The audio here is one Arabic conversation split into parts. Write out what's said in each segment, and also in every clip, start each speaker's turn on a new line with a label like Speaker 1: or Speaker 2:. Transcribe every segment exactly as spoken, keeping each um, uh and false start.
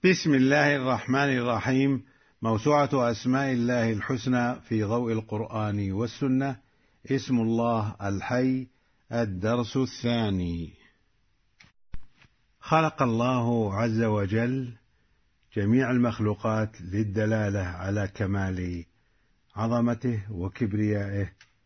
Speaker 1: بسم الله الرحمن الرحيم. موسوعة أسماء الله الحسنى في ضوء القرآن والسنة. اسم الله الحي. الدرس الثاني. خلق الله عز وجل جميع المخلوقات للدلالة على كمال عظمته وكبريائه،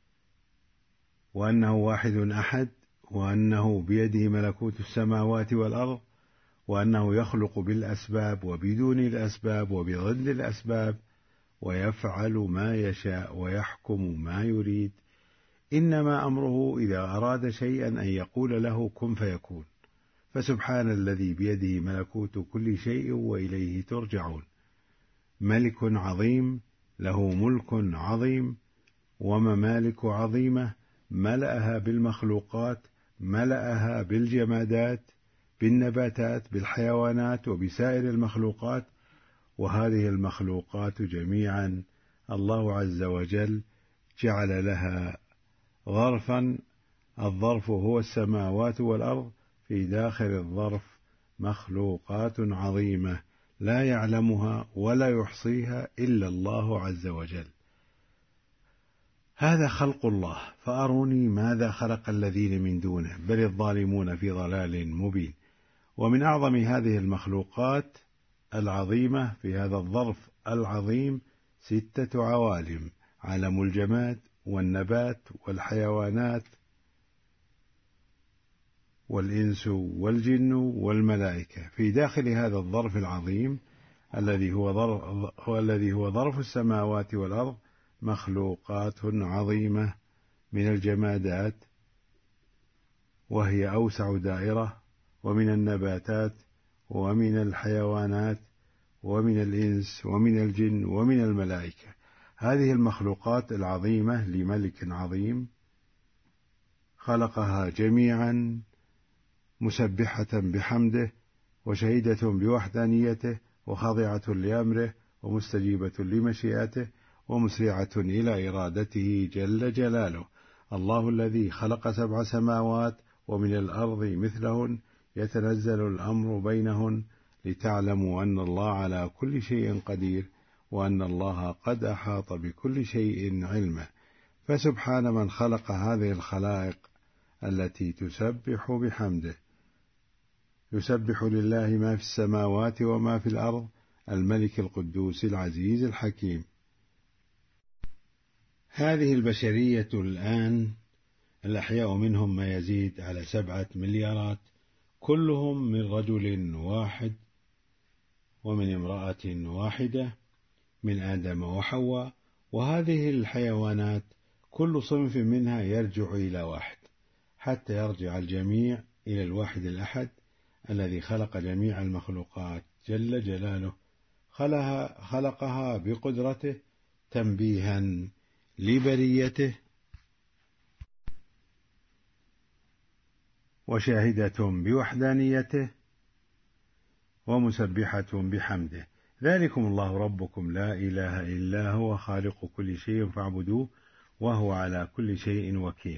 Speaker 1: وأنه واحد أحد، وأنه بيده ملكوت السماوات والأرض، وأنه يخلق بالأسباب وبدون الأسباب وبضد الأسباب، ويفعل ما يشاء ويحكم ما يريد. إنما أمره إذا أراد شيئا أن يقول له كن فيكون. فسبحان الذي بيده ملكوت كل شيء وإليه ترجعون. ملك عظيم له ملك عظيم وممالك عظيمة، ملأها بالمخلوقات، ملأها بالجمادات، بالنباتات، بالحيوانات، وبسائر المخلوقات. وهذه المخلوقات جميعا الله عز وجل جعل لها ظرفا، الظرف هو السماوات والأرض. في داخل الظرف مخلوقات عظيمة لا يعلمها ولا يحصيها إلا الله عز وجل. هذا خلق الله، فأروني ماذا خلق الذين من دونه، بل الظالمون في ضلال مبين. ومن أعظم هذه المخلوقات العظيمة في هذا الظرف العظيم ستة عوالم: عالم الجماد والنبات والحيوانات والإنس والجن والملائكة. في داخل هذا الظرف العظيم الذي هو ظرف, هو الذي هو ظرف السماوات والأرض مخلوقات عظيمة من الجمادات، وهي أوسع دائرة، ومن النباتات، ومن الحيوانات، ومن الإنس، ومن الجن، ومن الملائكة. هذه المخلوقات العظيمة لملك عظيم خلقها جميعا مسبحة بحمده، وشهيدة بوحدانيته، وخاضعة لأمره، ومستجيبة لمشيئته، ومسرعة إلى إرادته جل جلاله. الله الذي خلق سبع سماوات ومن الأرض مثلهن، يتنزل الأمر بينهن، لتعلموا أن الله على كل شيء قدير، وأن الله قد أحاط بكل شيء علما. فسبحان من خلق هذه الخلائق التي تسبح بحمده. يسبح لله ما في السماوات وما في الأرض، الملك القدوس العزيز الحكيم. هذه البشرية الآن الأحياء منهم ما يزيد على سبعة مليارات، كلهم من رجل واحد ومن امرأة واحدة، من آدم وحواء. وهذه الحيوانات كل صنف منها يرجع إلى واحد، حتى يرجع الجميع إلى الواحد الأحد الذي خلق جميع المخلوقات جل جلاله. خلقها, خلقها بقدرته تنبيها لبريته، وشاهدة بوحدانيته، ومسبحة بحمده. ذلكم الله ربكم لا إله إلا هو خالق كل شيء فاعبدوه وهو على كل شيء وكيل.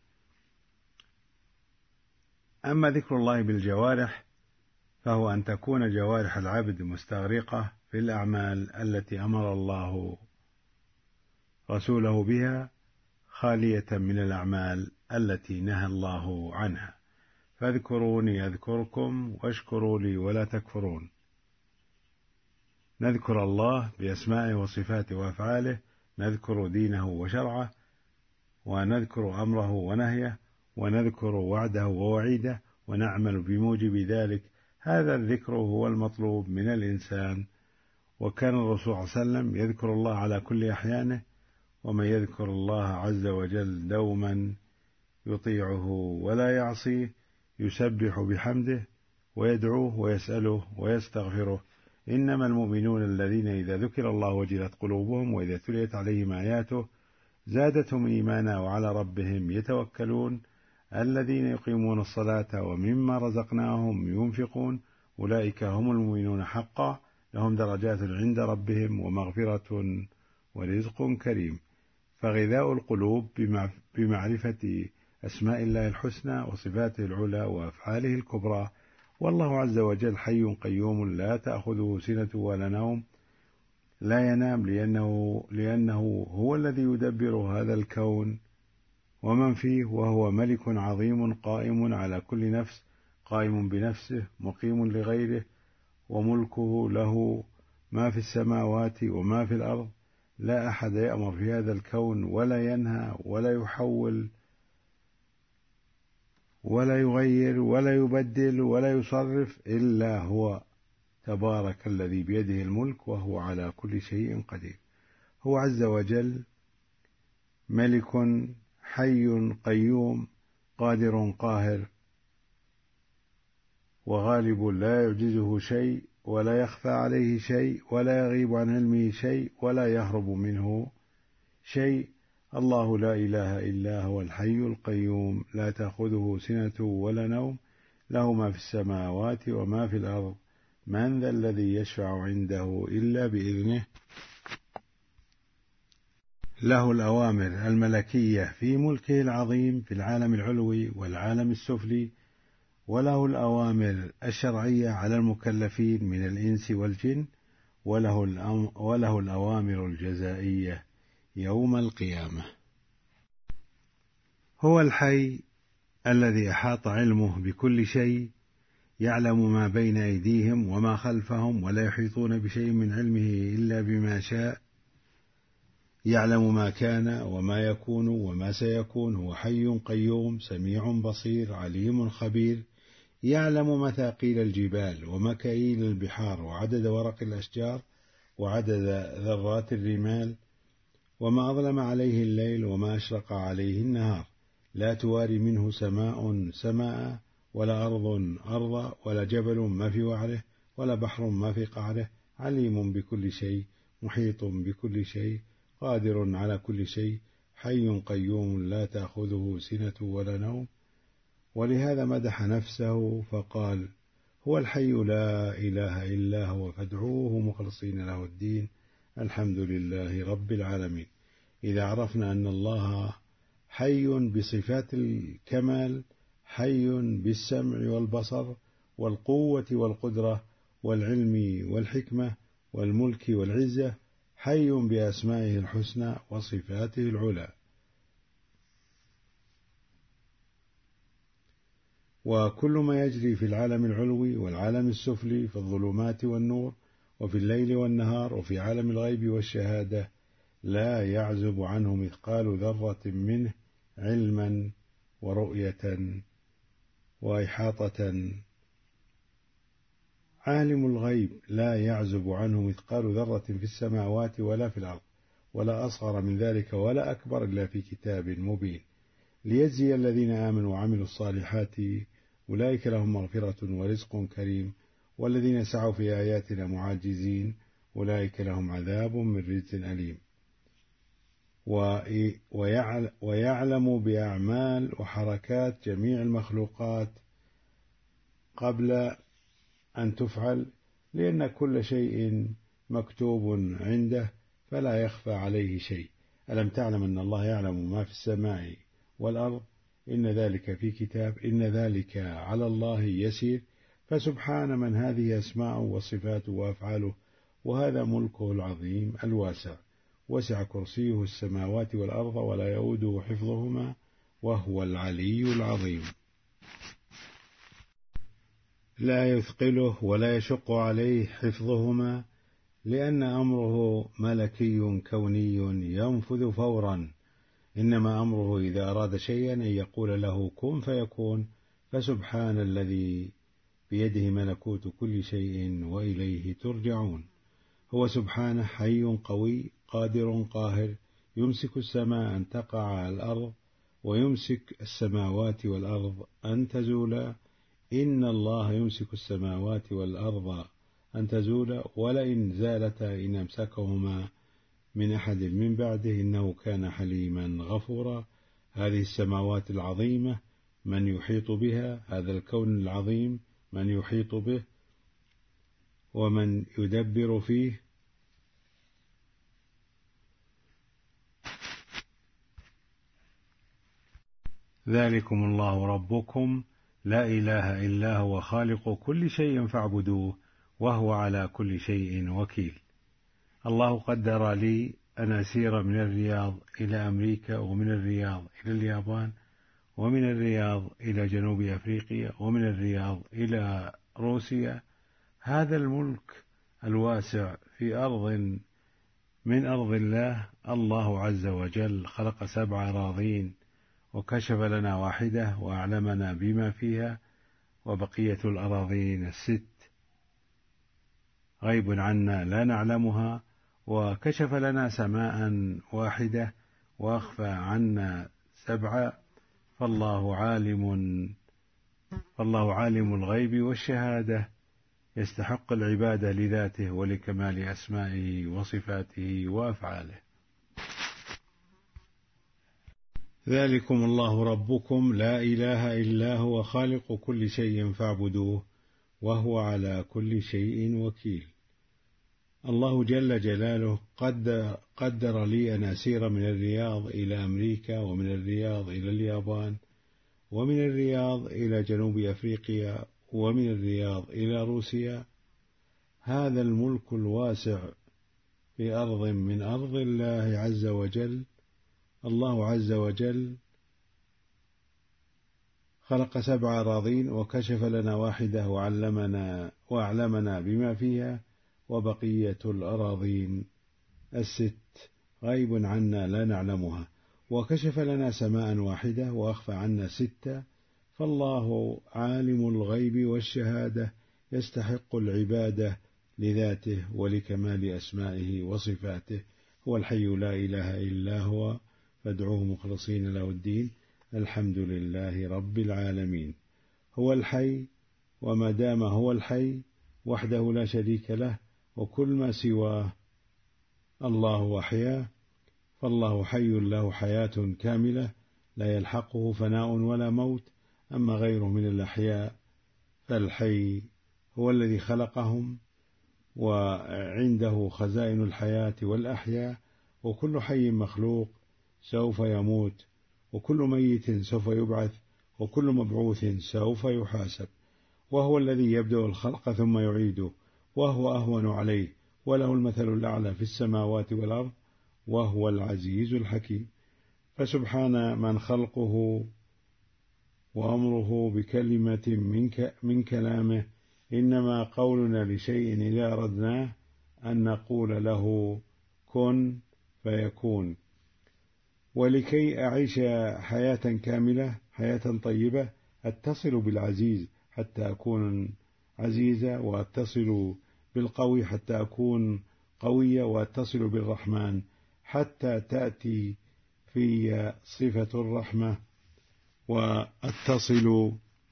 Speaker 1: أما ذكر الله بالجوارح فهو أن تكون جوارح العبد مستغرقة في الأعمال التي أمر الله رسوله بها، خالية من الأعمال التي نهى الله عنها. فاذكروني أذكركم واشكروا لي ولا تكفرون. نذكر الله بأسمائه وصفاته وأفعاله، نذكر دينه وشرعه، ونذكر أمره ونهيه، ونذكر وعده ووعيده، ونعمل بموجب ذلك. هذا الذكر هو المطلوب من الإنسان. وكان الرسول صلى الله عليه وسلم يذكر الله على كل أحيانه، ومن يذكر الله عز وجل دوما يطيعه ولا يعصيه، يسبح بحمده ويدعوه ويسأله ويستغفره. إنما المؤمنون الذين إذا ذكر الله وجلت قلوبهم وإذا تليت عليهم آياته زادتهم إيمانا وعلى ربهم يتوكلون. الذين يقيمون الصلاة ومما رزقناهم ينفقون، أولئك هم المؤمنون حقا، لهم درجات عند ربهم ومغفرة ورزق كريم. فغذاء القلوب بمعرفة أسماء الله الحسنى وصفاته العلى وأفعاله الكبرى والله عز وجل حي قيوم لا تأخذه سنة ولا نوم، لا ينام لأنه, لأنه هو الذي يدبر هذا الكون ومن فيه، وهو ملك عظيم قائم على كل نفس، قائم بنفسه مقيم لغيره، وملكه له ما في السماوات وما في الأرض. لا أحد يأمر في هذا الكون ولا ينهى ولا يحول ولا يغير ولا يبدل ولا يصرف إلا هو تبارك الذي بيده الملك وهو على كل شيء قدير. هو عز وجل ملك حي قيوم قادر قاهر وغالب لا يعجزه شيء ولا يخفى عليه شيء ولا يغيب عن علمه شيء ولا يهرب منه شيء. الله لا إله إلا هو الحي القيوم لا تأخذه سنة ولا نوم، له ما في السماوات وما في الأرض. من ذا الذي يشفع عنده إلا بإذنه؟ له الأوامر الملكية في ملكه العظيم في العالم العلوي والعالم السفلي، وله الأوامر الشرعية على المكلفين من الإنس والجن، وله, وله الأوامر الجزائية يوم القيامة. هو الحي الذي أحاط علمه بكل شيء، يعلم ما بين أيديهم وما خلفهم ولا يحيطون بشيء من علمه إلا بما شاء، يعلم ما كان وما يكون وما سيكون. هو حي قيوم سميع بصير عليم خبير، يعلم مثاقيل الجبال ومكاييل البحار وعدد ورق الأشجار وعدد ذرات الرمال، وما أظلم عليه الليل وما أشرق عليه النهار. لا تواري منه سماء سماء ولا أرض أرضا ولا جبل ما في وعره ولا بحر ما في قعره. عليم بكل شيء محيط بكل شيء قادر على كل شيء، حي قيوم لا تأخذه سنة ولا نوم. ولهذا مدح نفسه فقال: هو الحي لا إله إلا هو فادعوه مخلصين له الدين الحمد لله رب العالمين. إذا عرفنا أن الله حي بصفات الكمال، حي بالسمع والبصر والقوة والقدرة والعلم والحكمة والملك والعزة، حي بأسمائه الحسنى وصفاته العلى. وكل ما يجري في العالم العلوي والعالم السفلي، في الظلمات والنور، وفي الليل والنهار، وفي عالم الغيب والشهادة، لا يعزب عنه مثقال ذرة منه علما ورؤية وإحاطة. عالم الغيب لا يعزب عنه مثقال ذرة في السماوات ولا في الأرض، ولا أصغر من ذلك ولا أكبر إلا في كتاب مبين، ليجزي الذين آمنوا وعملوا الصالحات أولئك لهم مغفرة ورزق كريم، والذين سعوا في آياتنا معاجزين أولئك لهم عذاب من رجز أليم. ويعلم بأعمال وحركات جميع المخلوقات قبل أن تفعل، لأن كل شيء مكتوب عنده فلا يخفى عليه شيء. ألم تعلم أن الله يعلم ما في السماء والأرض؟ إن ذلك في كتاب، إن ذلك على الله يسير. فسبحان من هذه أسماء وصفاته وأفعاله، وهذا ملكه العظيم الواسع. وسع كرسيه السماوات والأرض ولا يؤوده حفظهما وهو العلي العظيم. لا يثقله ولا يشق عليه حفظهما، لأن أمره ملكي كوني ينفذ فورا. إنما أمره إذا أراد شيئا أن يقول له كن فيكون. فسبحان الذي بيده ملكوت كل شيء وإليه ترجعون. هو سبحانه حي قوي قادر قاهر، يمسك السماء أن تقع على الأرض ويمسك السماوات والأرض أن تزولا. إن الله يمسك السماوات والأرض أن تزولا، ولئن زالتا إن أمسكهما من أحد من بعده إنه كان حليما غفورا. هذه السماوات العظيمة من يحيط بها، هذا الكون العظيم من يحيط به ومن يدبر فيه. ذلكم الله ربكم لا إله إلا هو خالق كل شيء فاعبدوه وهو على كل شيء وكيل. الله قدر لي أن أسير من الرياض إلى أمريكا، ومن الرياض إلى اليابان، ومن الرياض إلى جنوب أفريقيا، ومن الرياض إلى روسيا. هذا الملك الواسع في أرض من أرض الله. الله عز وجل خلق سبع أراضين وكشف لنا واحدة وأعلمنا بما فيها، وبقية الأراضين الست غيب عنا لا نعلمها، وكشف لنا سماء واحدة وأخفى عنا سبعة. فالله عالم فالله عالم الغيب والشهادة، يستحق العبادة لذاته ولكمال أسمائه وصفاته وأفعاله. ذلكم الله ربكم لا إله إلا هو خالق كل شيء فاعبدوه وهو على كل شيء وكيل. الله جل جلاله قد قدر لي أن أسير من الرياض إلى أمريكا، ومن الرياض إلى اليابان، ومن الرياض إلى جنوب أفريقيا، ومن الرياض إلى روسيا. هذا الملك الواسع في أرض من أرض الله عز وجل. الله عز وجل خلق سبع أراضين وكشف لنا واحدة وعلمنا وأعلمنا بما فيها، وبقية الأراضين الست غيب عنا لا نعلمها، وكشف لنا سماء واحدة وأخفى عنا ستة. فالله عالم الغيب والشهادة، يستحق العبادة لذاته ولكمال أسمائه وصفاته. هو الحي لا إله إلا هو فادعوه مخلصين له الدين. الحمد لله رب العالمين. هو الحي، وما دام هو الحي وحده لا شريك له، وكل ما سواه الله أحياه. فالله حي له حياة كاملة لا يلحقه فناء ولا موت. أما غيره من الأحياء فالحي هو الذي خلقهم، وعنده خزائن الحياة والأحياء، وكل حي مخلوق سوف يموت، وكل ميت سوف يبعث، وكل مبعوث سوف يحاسب. وهو الذي يبدأ الخلق ثم يعيده، وهو أهون عليه، وله المثل الأعلى في السماوات والأرض، وهو العزيز الحكيم. فسبحان من خلقه وأمره بكلمة من, من كلامه. إنما قولنا لشيء إذا أردناه أن نقول له كن فيكون. ولكي أعيش حياة كاملة، حياة طيبة، أتصل بالعزيز حتى أكون عزيزة، وأتصل بالقوي حتى أكون قوية، وأتصل بالرحمن حتى تأتي في صفة الرحمة، وأتصل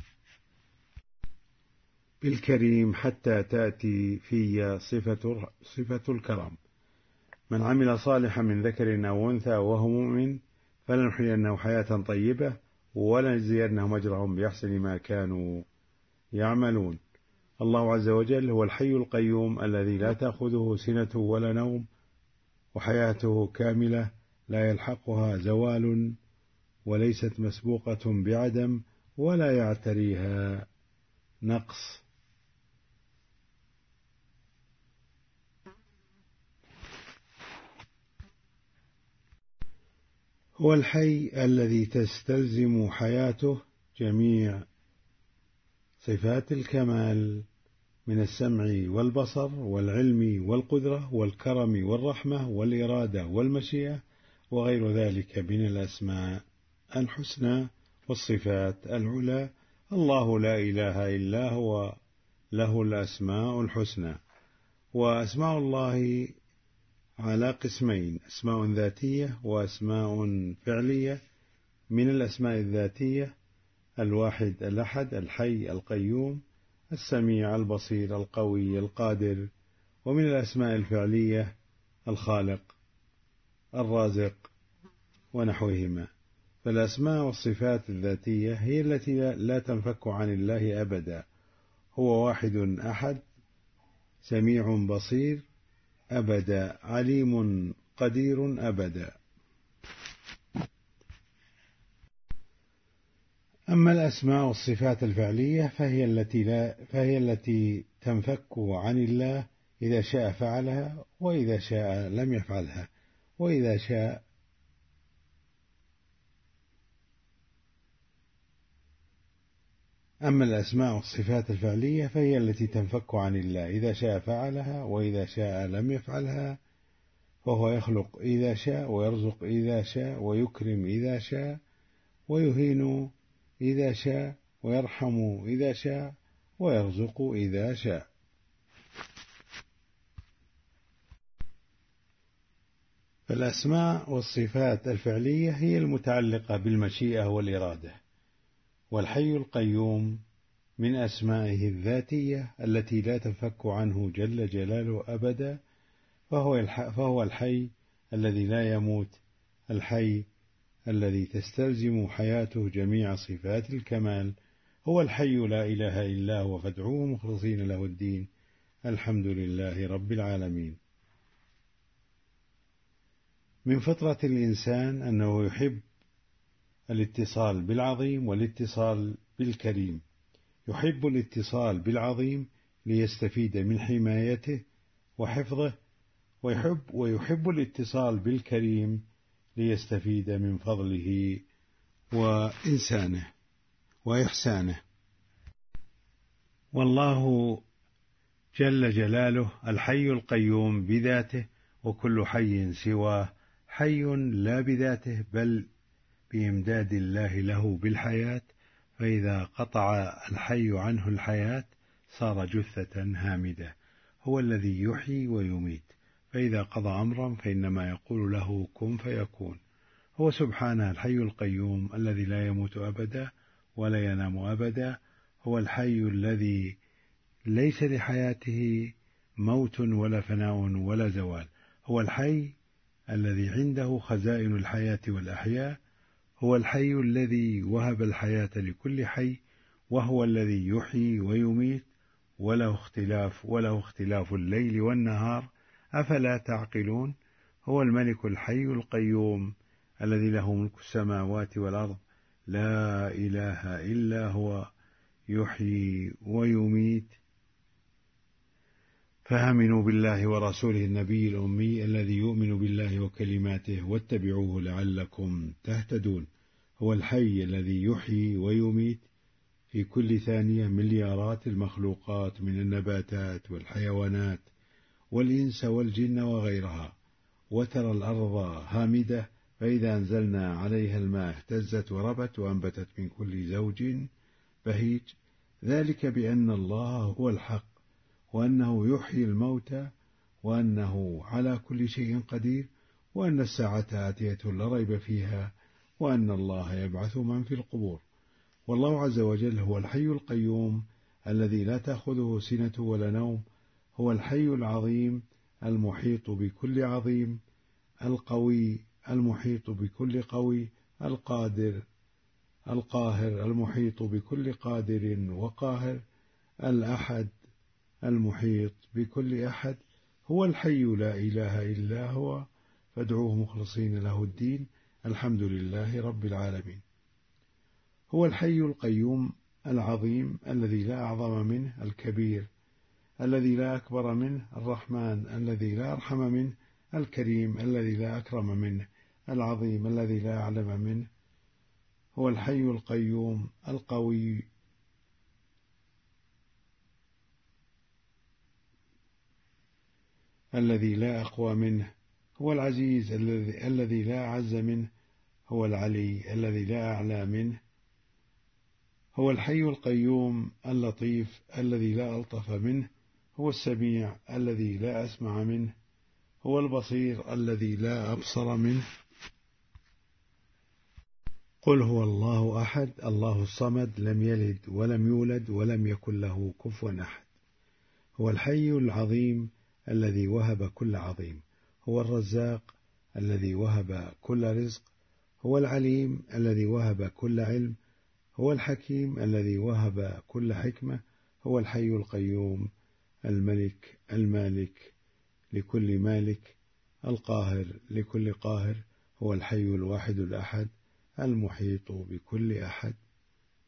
Speaker 1: بالكريم حتى تأتي في صفة صفة الكرم. من عمل صالحا من ذكر أو أنثى وهو مؤمن فلنحيينه حياة طيبة ولنجزينهم أجرهم بأحسن ما كانوا يعملون. الله عز وجل هو الحي القيوم الذي لا تأخذه سنة ولا نوم، وحياته كاملة لا يلحقها زوال، وليست مسبوقة بعدم ولا يعتريها نقص. هو الحي الذي تستلزم حياته جميع صفات الكمال من السمع والبصر والعلم والقدرة والكرم والرحمة والإرادة والمشيئة وغير ذلك من الأسماء الحسنى والصفات العلى. الله لا إله إلا هو له الأسماء الحسنى. وأسماء الله على قسمين: أسماء ذاتية وأسماء فعلية. من الأسماء الذاتية الواحد الأحد الحي القيوم السميع البصير القوي القادر. ومن الأسماء الفعلية الخالق الرازق ونحوهما. فالأسماء والصفات الذاتية هي التي لا تنفك عن الله أبدا. هو واحد أحد سميع بصير أبدا، عليم قدير أبدا. أما الأسماء والصفات الفعلية فهي التي لا فهي التي تنفك عن الله، إذا شاء فعلها وإذا شاء لم يفعلها، وإذا شاء أما الأسماء والصفات الفعلية فهي التي تنفك عن الله، إذا شاء فعلها وإذا شاء لم يفعلها، وهو يخلق إذا شاء ويرزق إذا شاء ويكرم إذا شاء ويهين إذا شاء ويرحم إذا شاء ويرزق إذا شاء. فالأسماء والصفات الفعلية هي المتعلقة بالمشيئة والإرادة، والحي القيوم من أسمائه الذاتية التي لا تنفك عنه جل جلاله أبدا، فهو فهو الحي الذي لا يموت، الحي الذي تستلزم حياته جميع صفات الكمال، هو الحي لا إله إلا هو فادعوه مخلصين له الدين، الحمد لله رب العالمين. من فطرة الإنسان أنه يحب الاتصال بالعظيم والاتصال بالكريم، يحب الاتصال بالعظيم ليستفيد من حمايته وحفظه، ويحب, ويحب الاتصال بالكريم ليستفيد من فضله وإنسانه وإحسانه. والله جل جلاله الحي القيوم بذاته، وكل حي سواه حي لا بذاته بل بإمداد الله له بالحياة، فإذا قطع الحي عنه الحياة صار جثة هامدة. هو الذي يحيي ويميت، فإذا قضى أمرا فإنما يقول له كن فيكون. هو سبحانه الحي القيوم الذي لا يموت أبدا ولا ينام أبدا، هو الحي الذي ليس لحياته موت ولا فناء ولا زوال، هو الحي الذي عنده خزائن الحياة والأحياء، هو الحي الذي وهب الحياة لكل حي، وهو الذي يحيي ويميت، وله اختلاف وله اختلاف الليل والنهار، أفلا تعقلون؟ هو الملك الحي القيوم الذي له ملك السماوات والأرض، لا إله إلا هو يحيي ويميت. فآمنوا بالله ورسوله النبي الأمي الذي يؤمن بالله وكلماته واتبعوه لعلكم تهتدون. هو الحي الذي يحيي ويميت في كل ثانية مليارات المخلوقات من النباتات والحيوانات والإنس والجن وغيرها، وترى الأرض هامدة فإذا أنزلنا عليها الماء اهتزت وربت وأنبتت من كل زوج بهيج، ذلك بأن الله هو الحق، وأنه يحيي الموتى، وأنه على كل شيء قدير، وأن الساعة آتية لا ريب فيها، وأن الله يبعث من في القبور. والله عز وجل هو الحي القيوم الذي لا تأخذه سنة ولا نوم، هو الحي العظيم المحيط بكل عظيم، القوي المحيط بكل قوي، القادر القاهر المحيط بكل قادر وقاهر، الأحد المحيط بكل أحد، هو الحي لا إله إلا هو فادعوه مخلصين له الدين، الحمد لله رب العالمين. هو الحي القيوم العظيم الذي لا أعظم منه، الكبير الذي لا أكبر منه، الرحمن الذي لا أرحم منه، الكريم الذي لا أكرم منه، العظيم الذي لا أعلم منه. هو الحي القيوم القوي الذي لا أقوى منه، هو العزيز الذي, الذي لا أعز منه، هو العلي الذي لا أعلى منه. هو الحي القيوم اللطيف الذي لا ألطف منه، هو السميع الذي لا أسمع منه، هو البصير الذي لا أبصر منه. قل هو الله أحد الله الصمد لم يلد ولم يولد ولم يكن له كفوا أحد. هو الحي العظيم الذي وهب كل عظيم، هو الرزاق الذي وهب كل رزق، هو العليم الذي وهب كل علم، هو الحكيم الذي وهب كل حكمة، هو الحي القيوم الملك المالك لكل مالك، القاهر لكل قاهر، هو الحي الواحد الأحد المحيط بكل أحد.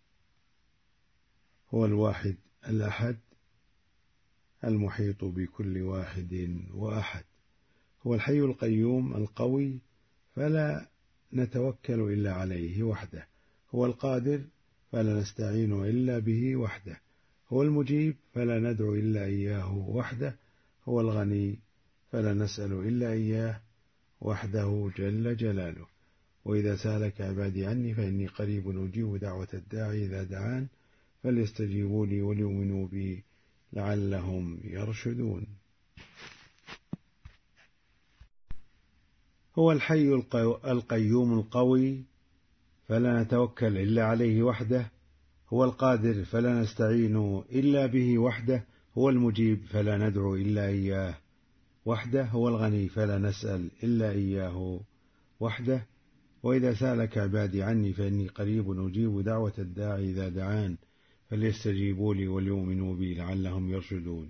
Speaker 1: هو الواحد الأحد المحيط بكل واحد وأحد. هو الحي القيوم القوي فلا نتوكل إلا عليه وحده. هو القادر فلا نستعين إلا به وحده. هو المجيب فلا ندعو إلا إياه وحده. هو الغني فلا نسأل إلا إياه وحده جل جلاله. وإذا سألك عبادي عني فإني قريب أجيب دعوة الداعي إذا دعان فليستجيبوا لي وليؤمنوا بي لعلهم يرشدون. هو الحي القيوم القوي فلا نتوكل إلا عليه وحده. هو القادر فلا نستعين إلا به وحده. هو المجيب فلا ندعو إلا إياه وحده. هو الغني فلا نسأل إلا إياه وحده. وإذا سألك عبادي عني فإني قريب أجيب دعوة الداعي إذا دعان فليستجيبوا لي وليؤمنوا بي لعلهم يرشدون.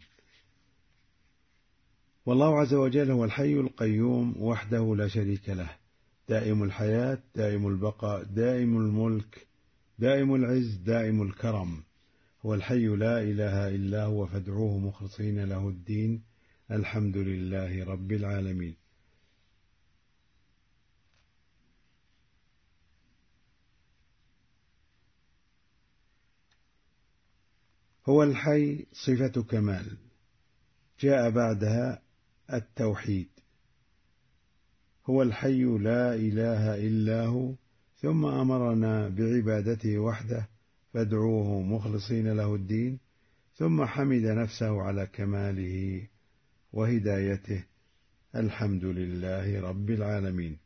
Speaker 1: والله عز وجل هو الحي القيوم وحده لا شريك له، دائم الحياة، دائم البقاء، دائم الملك، دائم العز، دائم الكرم. هو الحي لا إله إلا هو فادعوه مخلصين له الدين. الحمد لله رب العالمين. هو الحي صفة كمال جاء بعدها التوحيد. هو الحي لا إله إلا هو ثم أمرنا بعبادته وحده فادعوه مخلصين له الدين، ثم حمد نفسه على كماله وهدايته. الحمد لله رب العالمين.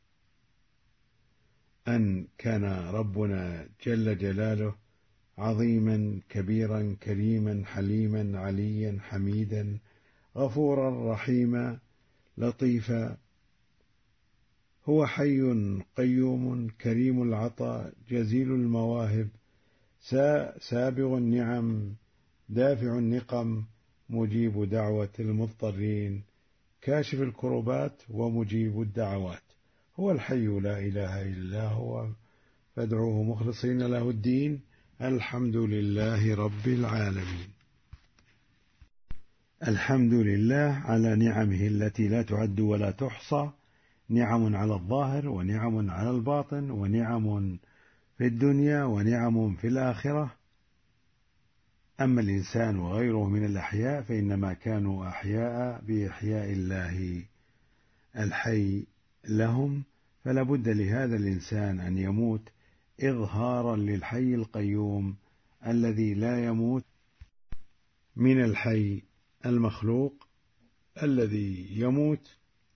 Speaker 1: أن كان ربنا جل جلاله عظيما كبيرا كريما حليما عليا حميدا غفورا رحيما لطيفا. هو حي قيوم كريم العطاء جزيل المواهب سابغ النعم دافع النقم مجيب دعوة المضطرين كاشف الكربات ومجيب الدعوات. هو الحي لا إله إلا هو فادعوه مخلصين له الدين. الحمد لله رب العالمين. الحمد لله على نعمه التي لا تعد ولا تحصى، نعم على الظاهر ونعم على الباطن ونعم في الدنيا ونعم في الآخرة. أما الإنسان وغيره من الأحياء فإنما كانوا أحياء بإحياء الله الحي لهم، فلا بد لهذا الإنسان أن يموت إظهارا للحي القيوم الذي لا يموت من الحي المخلوق الذي يموت،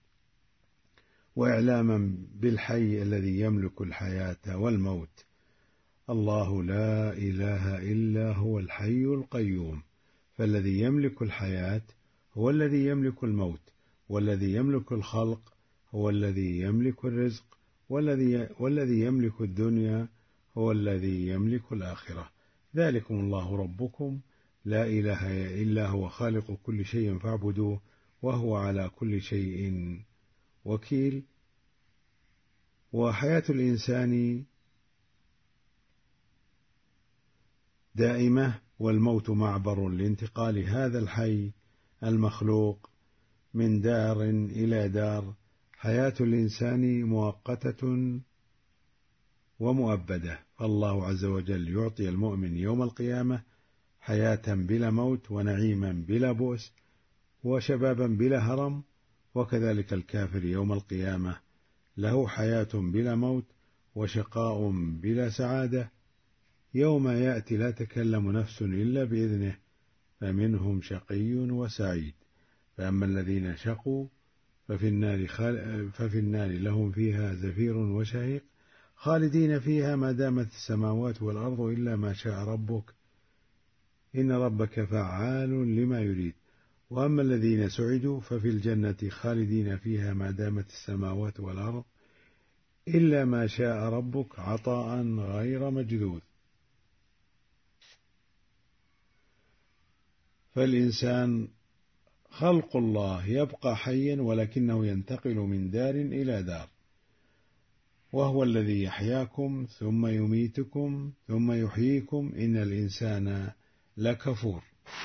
Speaker 1: وإعلاما بالحي الذي يملك الحياة والموت. الله لا إله إلا هو الحي القيوم، فالذي يملك الحياة هو الذي يملك الموت، والذي يملك الخلق هو الذي يملك الرزق، والذي والذي يملك الدنيا هو الذي يملك الآخرة. ذلكم الله ربكم لا إله إلا هو خالق كل شيء فاعبدوه وهو على كل شيء وكيل. وحياة الإنسان دائمة، والموت معبر لانتقال هذا الحي المخلوق من دار إلى دار. حياة الإنسان مؤقتة ومؤبدة، فالله عز وجل يعطي المؤمن يوم القيامة حياة بلا موت ونعيما بلا بؤس وشبابا بلا هرم، وكذلك الكافر يوم القيامة له حياة بلا موت وشقاء بلا سعادة. يوم يأتي لا تكلم نفس إلا بإذنه فمنهم شقي وسعيد. فأما الذين شقوا ففي النار, خال... ففي النار لهم فيها زفير وشهيق خالدين فيها ما دامت السماوات والأرض إلا ما شاء ربك إن ربك فعال لما يريد. وأما الذين سعدوا ففي الجنة خالدين فيها ما دامت السماوات والأرض إلا ما شاء ربك عطاء غير مجدود. فالإنسان خلق الله يبقى حيا ولكنه ينتقل من دار إلى دار. وهو الذي يحياكم ثم يميتكم ثم يحييكم إن الإنسان لكفور.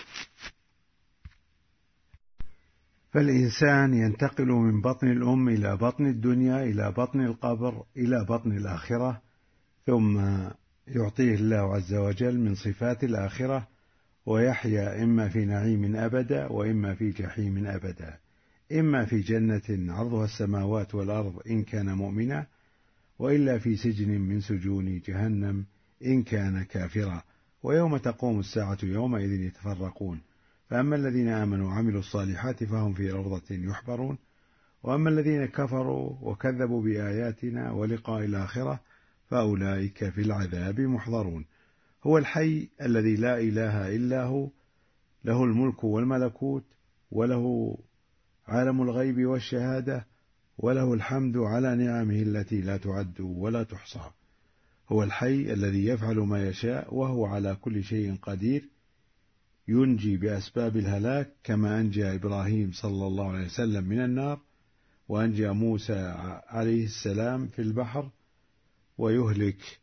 Speaker 1: فالإنسان ينتقل من بطن الأم إلى بطن الدنيا إلى بطن القبر إلى بطن الآخرة، ثم يعطيه الله عز وجل من صفات الآخرة، ويحيا إما في نعيم أبدا وإما في جحيم أبدا، إما في جنة عرضها السماوات والأرض إن كان مؤمنا، وإلا في سجن من سجون جهنم إن كان كافرا. ويوم تقوم الساعة يومئذ يتفرقون، فأما الذين آمنوا وعملوا الصالحات فهم في روضة يحبرون، وأما الذين كفروا وكذبوا بآياتنا ولقاء الآخرة فأولئك في العذاب محضرون. هو الحي الذي لا إله إلا هو، له الملك والملكوت، وله عالم الغيب والشهادة، وله الحمد على نعمه التي لا تعد ولا تحصى. هو الحي الذي يفعل ما يشاء وهو على كل شيء قدير، ينجي بأسباب الهلاك كما أنجى إبراهيم صلى الله عليه وسلم من النار، وأنجى موسى عليه السلام في البحر، ويهلك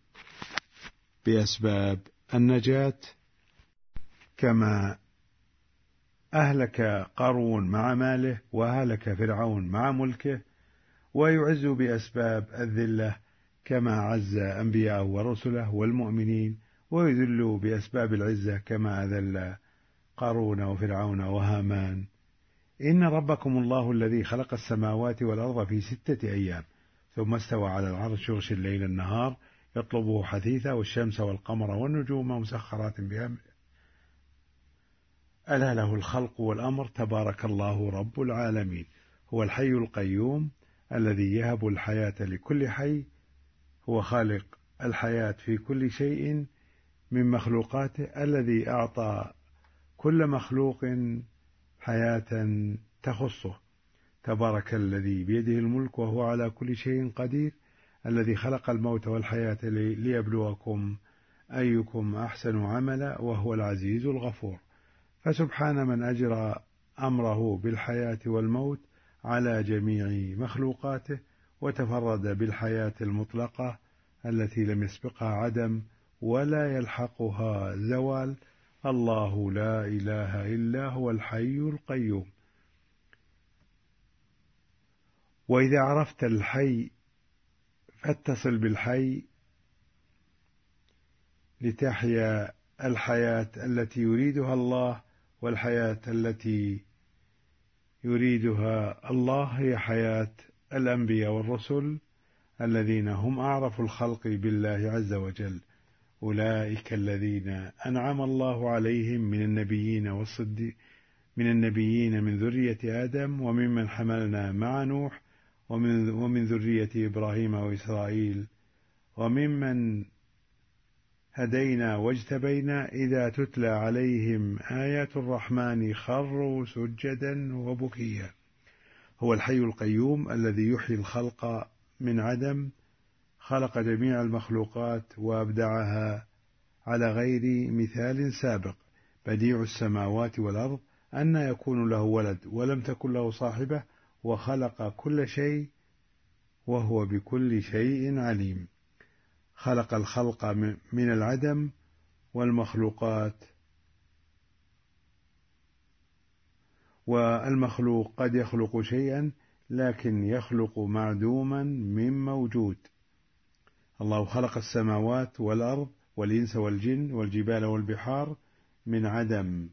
Speaker 1: بأسباب النجاة كما أهلك قارون مع ماله وهلك فرعون مع ملكه، ويعز بأسباب الذلة كما عز أنبياءه ورسله والمؤمنين، ويذل بأسباب العزة كما أذل قارون وفرعون وهامان. إن ربكم الله الذي خلق السماوات والأرض في ستة أيام ثم استوى على العرش يغشي الليل النهار يطلبه حثيثا والشمس والقمر والنجوم مسخرات بأمره ألا له الخلق والأمر تبارك الله رب العالمين. هو الحي القيوم الذي يهب الحياة لكل حي، هو خالق الحياة في كل شيء من مخلوقاته، الذي أعطى كل مخلوق حياة تخصه. تبارك الذي بيده الملك وهو على كل شيء قدير، الذي خلق الموت والحياة ليبلوكم أيكم أحسن عملا وهو العزيز الغفور. فسبحان من أجرى أمره بالحياة والموت على جميع مخلوقاته، وتفرد بالحياة المطلقة التي لم يسبقها عدم ولا يلحقها زوال. الله لا إله إلا هو الحي القيوم. وإذا عرفت الحي فاتصل بالحي لتحيا الحياة التي يريدها الله، والحياة التي يريدها الله هي حياة الأنبياء والرسل الذين هم أعرف الخلق بالله عز وجل. أولئك الذين أنعم الله عليهم من النبيين والصديق من النبيين من ذرية آدم وممن حملنا مع نوح ومن, ومن ذرية إبراهيم وإسرائيل وممن هدينا واجتبينا إذا تتلى عليهم آيات الرحمن خروا سجدا وبكيا. هو الحي القيوم الذي يحيي الخلق من عدم، خلق جميع المخلوقات وأبدعها على غير مثال سابق، بديع السماوات والأرض أن يكون له ولد ولم تكن له صاحبة، وخلق كل شيء وهو بكل شيء عليم. خلق الخلق من العدم والمخلوقات، والمخلوق قد يخلق شيئا لكن يخلق معدوما من موجود. الله خلق السماوات والأرض والإنس والجن والجبال والبحار من عدم،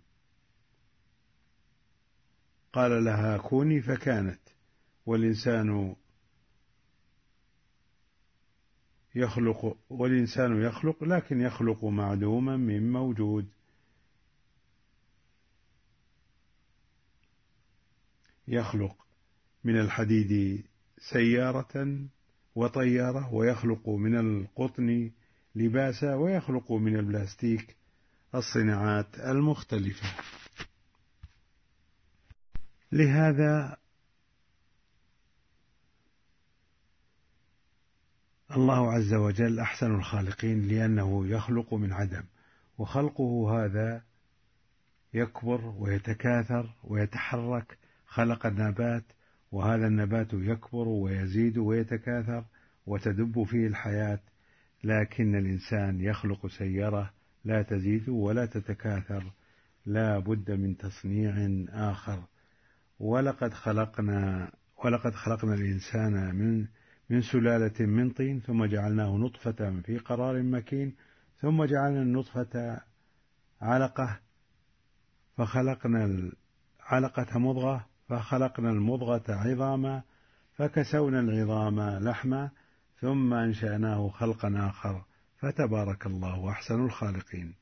Speaker 1: قال لها كوني فكانت. والإنسان يخلق والإنسان يخلق لكن يخلق معدوما من موجود. يخلق من الحديد سيارة وطيارة، ويخلق من القطن لباسا، ويخلق من البلاستيك الصناعات المختلفة. لهذا الله عز وجل أحسن الخالقين، لأنه يخلق من عدم، وخلقه هذا يكبر ويتكاثر ويتحرك. خلق النبات، وهذا النبات يكبر ويزيد ويتكاثر وتدب فيه الحياة، لكن الإنسان يخلق سيارة لا تزيد ولا تتكاثر، لا بد من تصنيع آخر. ولقد خلقنا ولقد خلقنا الإنسان من من سلالة من طين، ثم جعلناه نطفة في قرار مكين، ثم جعلنا النطفة علقة، فخلقنا العلقة مضغة، فخلقنا المضغة عظاما، فكسونا العظام لحما، ثم أنشأناه خلقا آخر، فتبارك الله أحسن الخالقين.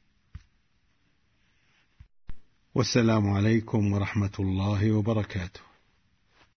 Speaker 1: والسلام عليكم ورحمة الله وبركاته.